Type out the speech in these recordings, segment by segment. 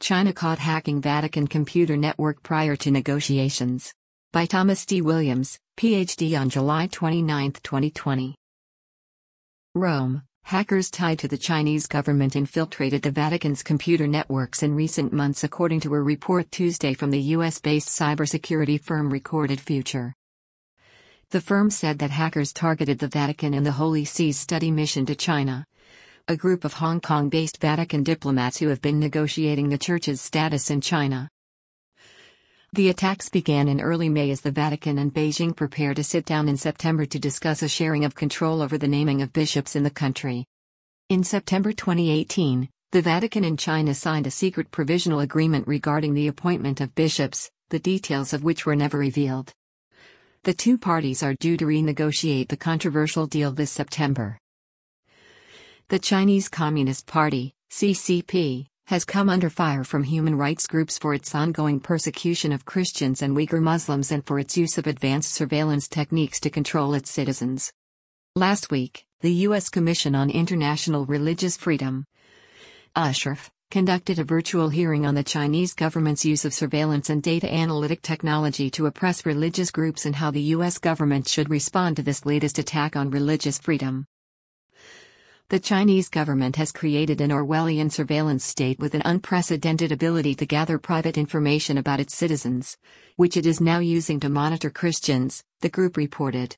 China caught hacking Vatican computer network prior to negotiations. By Thomas D. Williams, Ph.D. on July 29, 2020. Rome. Hackers tied to the Chinese government infiltrated the Vatican's computer networks in recent months, according to a report Tuesday from the US-based cybersecurity firm Recorded Future. The firm said that hackers targeted the Vatican and the Holy See's study mission to China, a group of Hong Kong-based Vatican diplomats who have been negotiating the Church's status in China. The attacks began in early May as the Vatican and Beijing prepare to sit down in September to discuss a sharing of control over the naming of bishops in the country. In September 2018, the Vatican and China signed a secret provisional agreement regarding the appointment of bishops, the details of which were never revealed. The two parties are due to renegotiate the controversial deal this September. The Chinese Communist Party, CCP, has come under fire from human rights groups for its ongoing persecution of Christians and Uyghur Muslims and for its use of advanced surveillance techniques to control its citizens. Last week, the U.S. Commission on International Religious Freedom, USHRF, conducted a virtual hearing on the Chinese government's use of surveillance and data analytic technology to oppress religious groups and how the U.S. government should respond to this latest attack on religious freedom. The Chinese government has created an Orwellian surveillance state with an unprecedented ability to gather private information about its citizens, which it is now using to monitor Christians, the group reported.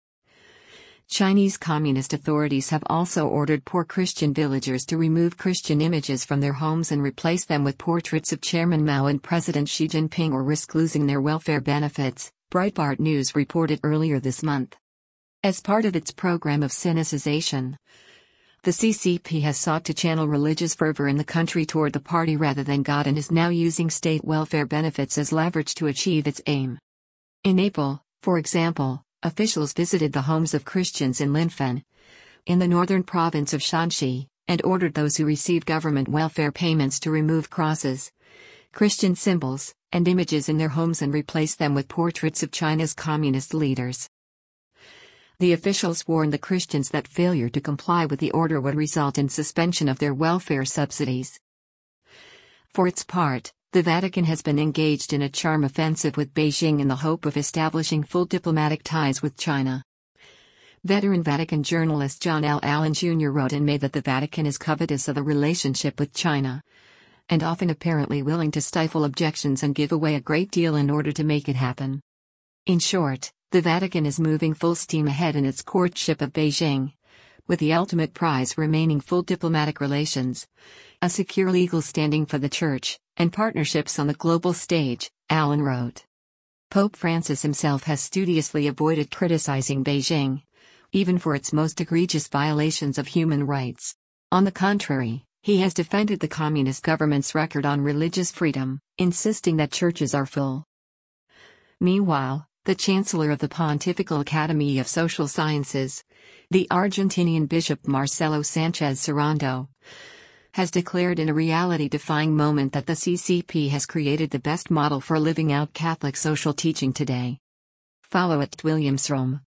Chinese communist authorities have also ordered poor Christian villagers to remove Christian images from their homes and replace them with portraits of Chairman Mao and President Xi Jinping or risk losing their welfare benefits, Breitbart News reported earlier this month. As part of its program of sinicization, the CCP has sought to channel religious fervor in the country toward the party rather than God and is now using state welfare benefits as leverage to achieve its aim. In April, for example, officials visited the homes of Christians in Linfen, in the northern province of Shanxi, and ordered those who receive government welfare payments to remove crosses, Christian symbols, and images in their homes and replace them with portraits of China's communist leaders. The officials warned the Christians that failure to comply with the order would result in suspension of their welfare subsidies. For its part, the Vatican has been engaged in a charm offensive with Beijing in the hope of establishing full diplomatic ties with China. Veteran Vatican journalist John L. Allen Jr. wrote in May that the Vatican is covetous of a relationship with China, and often apparently willing to stifle objections and give away a great deal in order to make it happen. In short, the Vatican is moving full steam ahead in its courtship of Beijing, with the ultimate prize remaining full diplomatic relations, a secure legal standing for the Church, and partnerships on the global stage, Allen wrote. Pope Francis himself has studiously avoided criticizing Beijing, even for its most egregious violations of human rights. On the contrary, he has defended the communist government's record on religious freedom, insisting that churches are full. Meanwhile, the Chancellor of the Pontifical Academy of Social Sciences, the Argentinian Bishop Marcelo Sanchez Serrando, has declared in a reality-defying moment that the CCP has created the best model for living out Catholic social teaching today. Follow @WilliamsRome.